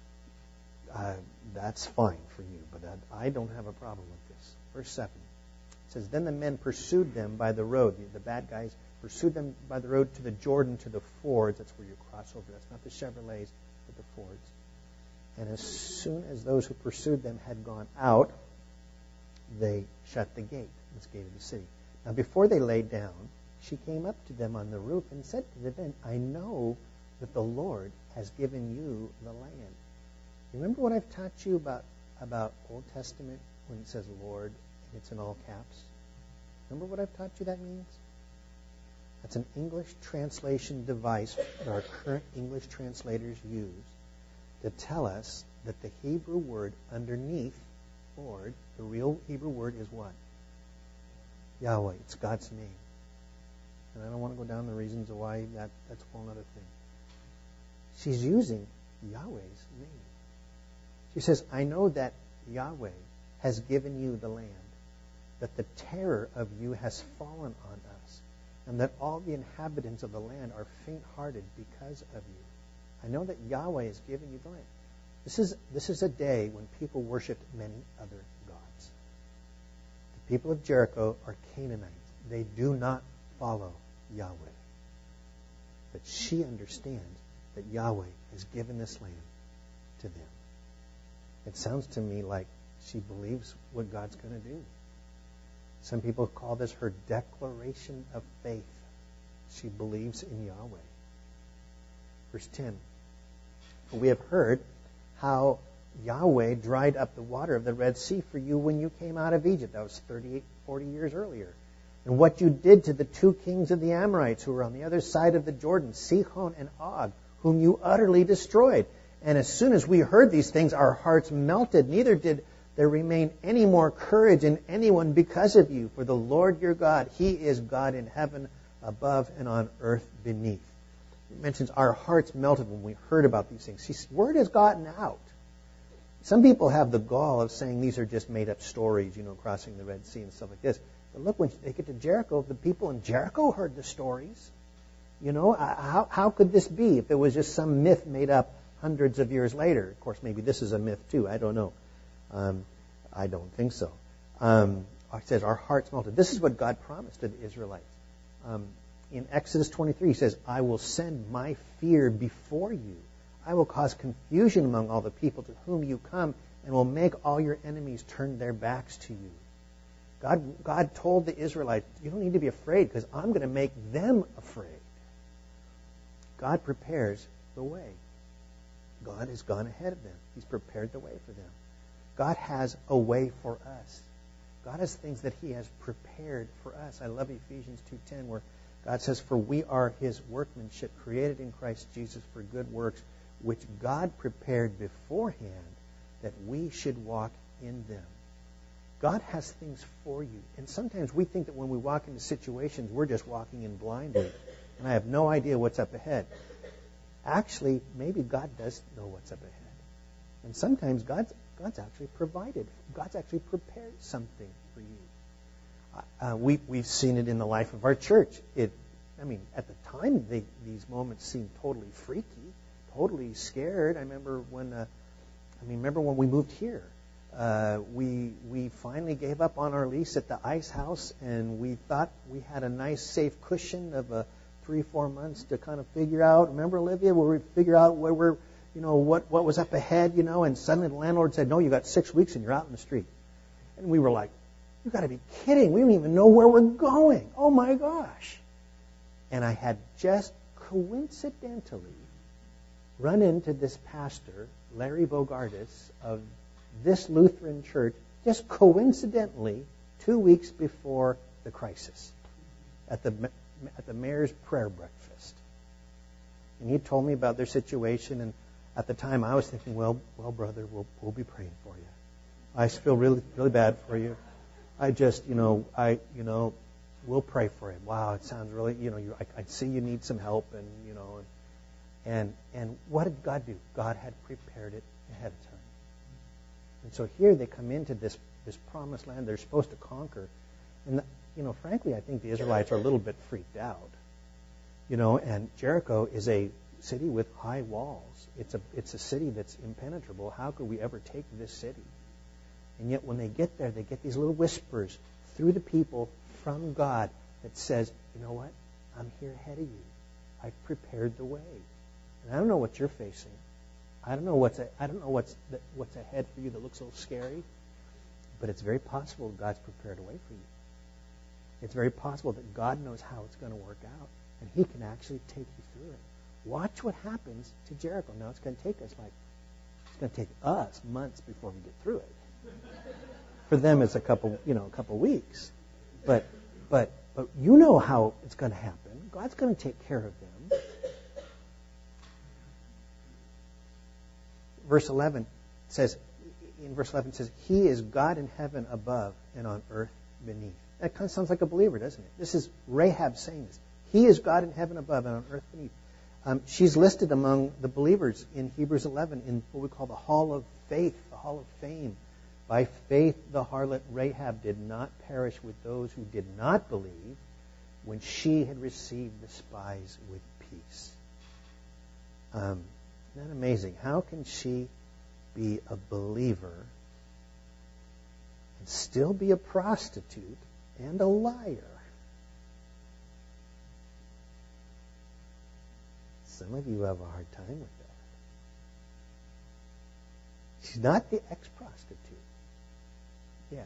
that's fine for you. But I don't have a problem with this. Verse 7. It says, Then the men pursued them by the road. The bad guys pursued them by the road to the Jordan, to the fords. That's where you cross over. That's not the Chevrolets, but the fords. And as soon as those who pursued them had gone out, they shut the gate, this gate of the city. Now before they lay down, she came up to them on the roof and said to the men, I know that the Lord has given you the land. Remember what I've taught you about Old Testament when it says Lord and it's in all caps? Remember what I've taught you that means? That's an English translation device that our current English translators use to tell us that the Hebrew word underneath Lord, the real Hebrew word is what? Yahweh. It's God's name. And I don't want to go down the reasons of why that's a whole other thing. She's using Yahweh's name. She says, I know that Yahweh has given you the land, that the terror of you has fallen on us, and that all the inhabitants of the land are faint-hearted because of you. I know that Yahweh has given you the land. This is a day when people worshipped many other gods. The people of Jericho are Canaanites. They do not follow Yahweh. But she understands that Yahweh has given this land to them. It sounds to me like she believes what God's going to do. Some people call this her declaration of faith. She believes in Yahweh. Verse 10. We have heard how Yahweh dried up the water of the Red Sea for you when you came out of Egypt. That was 40 years earlier. And what you did to the two kings of the Amorites who were on the other side of the Jordan, Sihon and Og, whom you utterly destroyed. And as soon as we heard these things, our hearts melted. Neither did there remain any more courage in anyone because of you. For the Lord your God, He is God in heaven above and on earth beneath. It mentions our hearts melted when we heard about these things. See, word has gotten out. Some people have the gall of saying these are just made-up stories, crossing the Red Sea and stuff like this. But look, when they get to Jericho, the people in Jericho heard the stories. How could this be if it was just some myth made up hundreds of years later? Of course, maybe this is a myth too. I don't know. I don't think so. It says our hearts melted. This is what God promised to the Israelites. In Exodus 23, He says, I will send my fear before you. I will cause confusion among all the people to whom you come and will make all your enemies turn their backs to you. God told the Israelites, you don't need to be afraid because I'm going to make them afraid. God prepares the way. God has gone ahead of them. He's prepared the way for them. God has a way for us. God has things that He has prepared for us. I love Ephesians 2:10 where God says, for we are His workmanship, created in Christ Jesus for good works, which God prepared beforehand that we should walk in them. God has things for you. And sometimes we think that when we walk into situations, we're just walking in blindly. And I have no idea what's up ahead. Actually, maybe God does know what's up ahead. And sometimes God's actually provided. God's actually prepared something for you. We've seen it in the life of our church. At the time, these moments seemed totally freaky, totally scared. I remember when we moved here. We finally gave up on our lease at the ice house, and we thought we had a nice, safe cushion of 3-4 months to kind of figure out. Remember, Olivia, where we figure out where we're, what was up ahead, and suddenly the landlord said, no, you got 6 weeks and you're out in the street. And we were like, you got to be kidding. We don't even know where we're going. Oh, my gosh. And I had just coincidentally run into this pastor, Larry Bogardus, of this Lutheran church, just coincidentally 2 weeks before the crisis at the mayor's prayer breakfast. And he told me about their situation, and at the time I was thinking, well, brother, we'll be praying for you. I feel really, really bad for you. we'll pray for him. Wow, it sounds really, I see you need some help, and what did God do? God had prepared it ahead of time. And so here they come into this promised land they're supposed to conquer. And, frankly, I think the Israelites are a little bit freaked out. And Jericho is a city with high walls. It's a city that's impenetrable. How could we ever take this city? And yet when they get there, they get these little whispers through the people from God that says, you know what? I'm here ahead of you. I've prepared the way. And I don't know what you're facing. I don't know what's ahead for you that looks a little scary, but it's very possible God's prepared a way for you. It's very possible that God knows how it's going to work out, and He can actually take you through it. Watch what happens to Jericho. Now it's going to take us months before we get through it. For them, it's a couple weeks, but you know how it's going to happen. God's going to take care of them. Verse 11 says, He is God in heaven above and on earth beneath. That kind of sounds like a believer, doesn't it? This is Rahab saying this. He is God in heaven above and on earth beneath. She's listed among the believers in Hebrews 11 in what we call the Hall of Faith, the Hall of Fame. By faith, the harlot Rahab did not perish with those who did not believe when she had received the spies with peace. Isn't that amazing? How can she be a believer and still be a prostitute and a liar? Some of you have a hard time with that. She's not the ex-prostitute yet.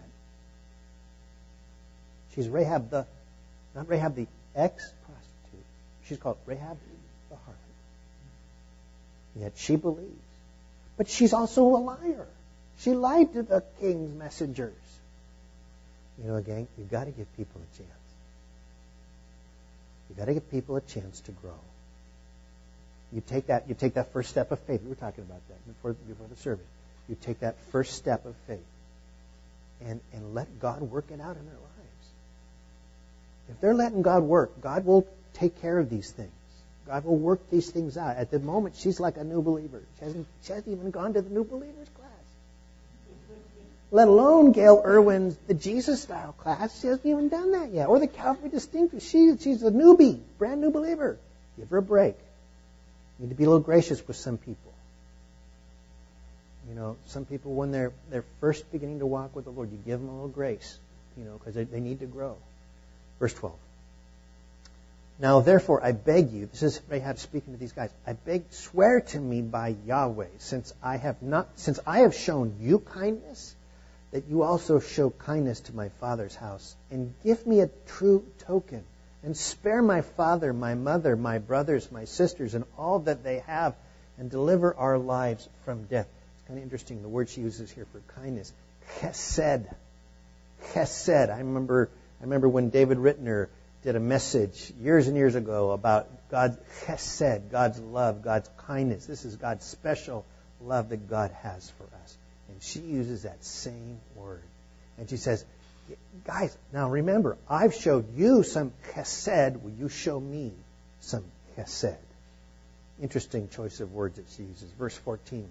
She's not Rahab the ex-prostitute. She's called Rahab the harlot. Yet she believes. But she's also a liar. She lied to the king's messengers. Gang, you've got to give people a chance. You've got to give people a chance to grow. You take that first step of faith. We were talking about that before the service. You take that first step of faith and let God work it out in their lives. If they're letting God work, God will take care of these things. God will work these things out. At the moment, she's like a new believer. She hasn't even gone to the new believers class. Let alone Gail Irwin's the Jesus style class. She hasn't even done that yet. Or the Calvary Distinctive. She's a newbie, brand new believer. Give her a break. You need to be a little gracious with some people. Some people, when they're first beginning to walk with the Lord, you give them a little grace, because they need to grow. Verse 12. Now, therefore, I beg you, this is Rahab speaking to these guys, swear to me by Yahweh, since I have shown you kindness, that you also show kindness to my father's house, and give me a true token, and spare my father, my mother, my brothers, my sisters, and all that they have, and deliver our lives from death. It's kind of interesting, the word she uses here for kindness. Chesed. Chesed. I remember when David Rittner did a message years and years ago about God's chesed, God's love, God's kindness. This is God's special love that God has for us. And she uses that same word. And she says, guys, now remember, I've showed you some chesed. Will you show me some chesed? Interesting choice of words that she uses. Verse 14.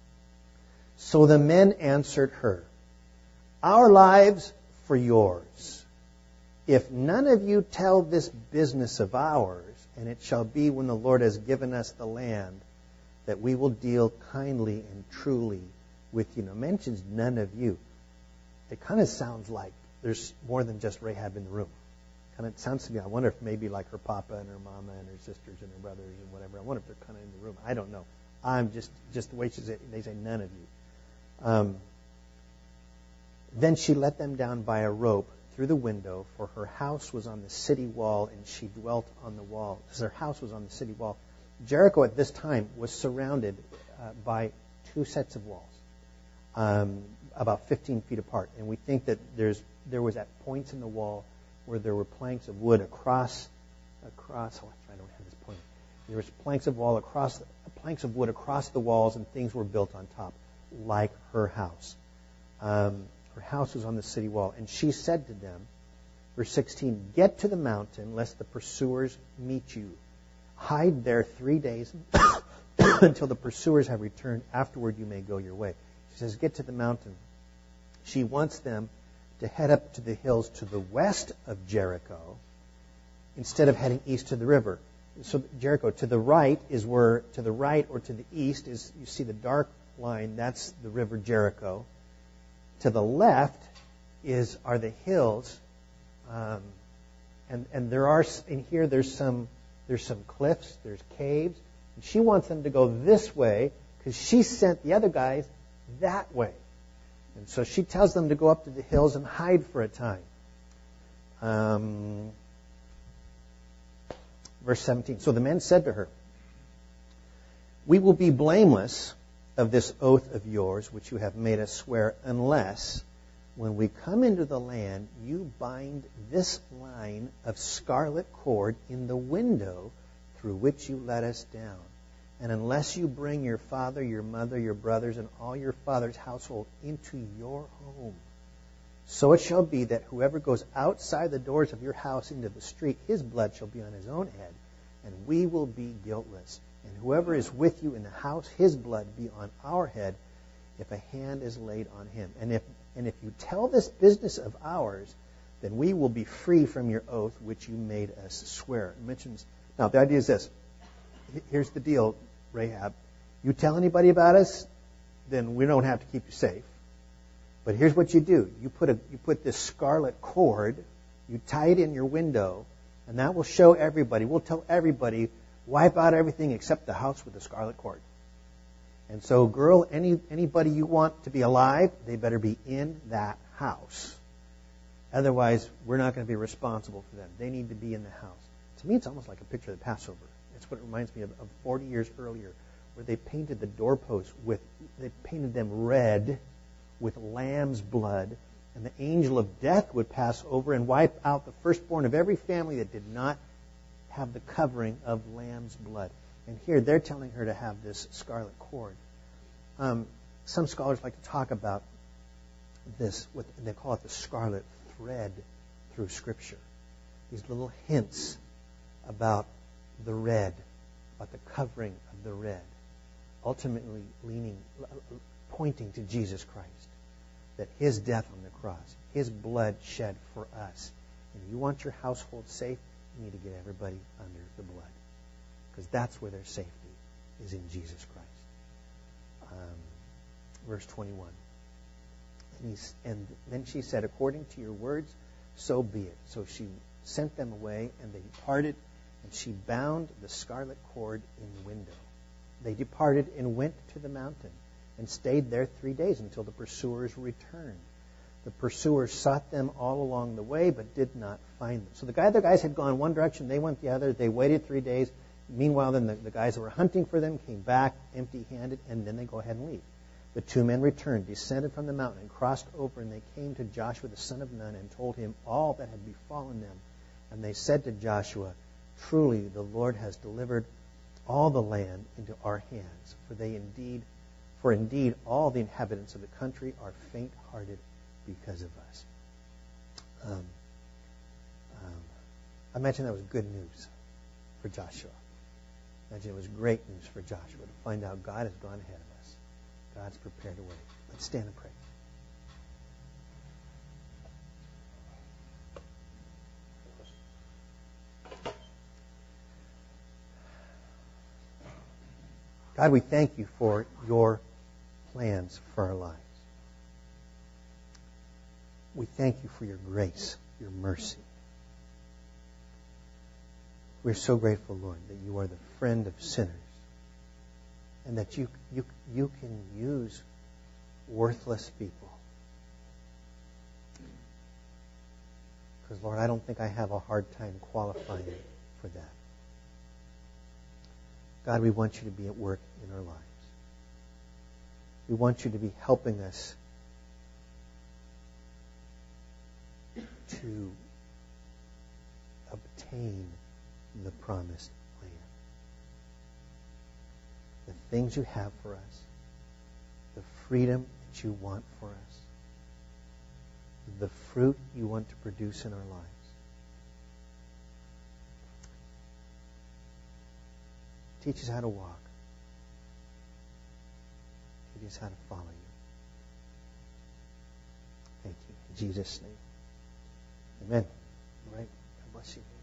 So the men answered her, our lives for yours. If none of you tell this business of ours, and it shall be when the Lord has given us the land, that we will deal kindly and truly with you. Now, mentions none of you. It kind of sounds like there's more than just Rahab in the room. Kind of sounds to me, I wonder if maybe like her papa and her mama and her sisters and her brothers and whatever. I wonder if they're kind of in the room. I don't know. I'm just the way they say none of you. Then she let them down by a rope through the window, for her house was on the city wall, and she dwelt on the wall. Because her house was on the city wall. Jericho at this time was surrounded by two sets of walls, about 15 feet apart. And we think that there was at points in the wall where there were planks of wood across. Oh, I don't have this point. There was planks of wood across the walls, and things were built on top, like her house. Her house was on the city wall. And she said to them, verse 16, "Get to the mountain, lest the pursuers meet you. Hide there 3 days until the pursuers have returned. Afterward you may go your way." She says, get to the mountain. She wants them to head up to the hills to the west of Jericho instead of heading east to the river. So Jericho, to the right or to the east is, you see the dark line, that's the river Jericho. To the left are the hills, and there are in here there's some cliffs, there's caves. And she wants them to go this way because she sent the other guys that way. And so she tells them to go up to the hills and hide for a time. Verse 17. So the men said to her, "We will be blameless of this oath of yours, which you have made us swear, unless, when we come into the land, you bind this line of scarlet cord in the window through which you let us down. And unless you bring your father, your mother, your brothers, and all your father's household into your home. So it shall be that whoever goes outside the doors of your house into the street, his blood shall be on his own head, and we will be guiltless. And whoever is with you in the house, his blood be on our head, if a hand is laid on him. And if you tell this business of ours, then we will be free from your oath which you made us swear." It mentions, now the idea is this. Here's the deal, Rahab. You tell anybody about us, then we don't have to keep you safe. But here's what you do. You put this scarlet cord, you tie it in your window, and that will show everybody. We'll tell everybody, wipe out everything except the house with the scarlet cord. And so, girl, anybody you want to be alive, they better be in that house. Otherwise, we're not going to be responsible for them. They need to be in the house. To me, it's almost like a picture of the Passover. It's what it reminds me of 40 years earlier, where they painted the doorposts they painted them red with lamb's blood, and the angel of death would pass over and wipe out the firstborn of every family that did not have the covering of lamb's blood. And here they're telling her to have this scarlet cord. Some scholars like to talk about this, what they call it the scarlet thread through Scripture. These little hints about the red, about the covering of the red, ultimately pointing to Jesus Christ, that His death on the cross, His blood shed for us. And you want your household safe, you need to get everybody under the blood, because that's where their safety is, in Jesus Christ. Verse 21. And then she said, "According to your words, so be it." So she sent them away, and they departed, and she bound the scarlet cord in the window. They departed and went to the mountain, and stayed there 3 days until the pursuers returned. The pursuers sought them all along the way, but did not find them. So the other guys had gone one direction, they went the other. They waited 3 days. Meanwhile, then the guys that were hunting for them came back empty-handed, and then they go ahead and leave. The two men returned, descended from the mountain, and crossed over, and they came to Joshua the son of Nun and told him all that had befallen them. And they said to Joshua, "Truly the Lord has delivered all the land into our hands, for indeed all the inhabitants of the country are faint-hearted because of us." I imagine that was good news for Joshua. I imagine it was great news for Joshua to find out God has gone ahead of us. God's prepared a way. Let's stand and pray. God, we thank you for your plans for our lives. We thank you for your grace, your mercy. We're so grateful, Lord, that you are the friend of sinners, and that you can use worthless people. Because, Lord, I don't think I have a hard time qualifying for that. God, we want you to be at work in our lives. We want you to be helping us to obtain the promised land. The things you have for us, the freedom that you want for us. the fruit you want to produce in our lives. Teach us how to walk. Teach us how to follow you. Thank you. In Jesus' name. Amen. All right. God bless you.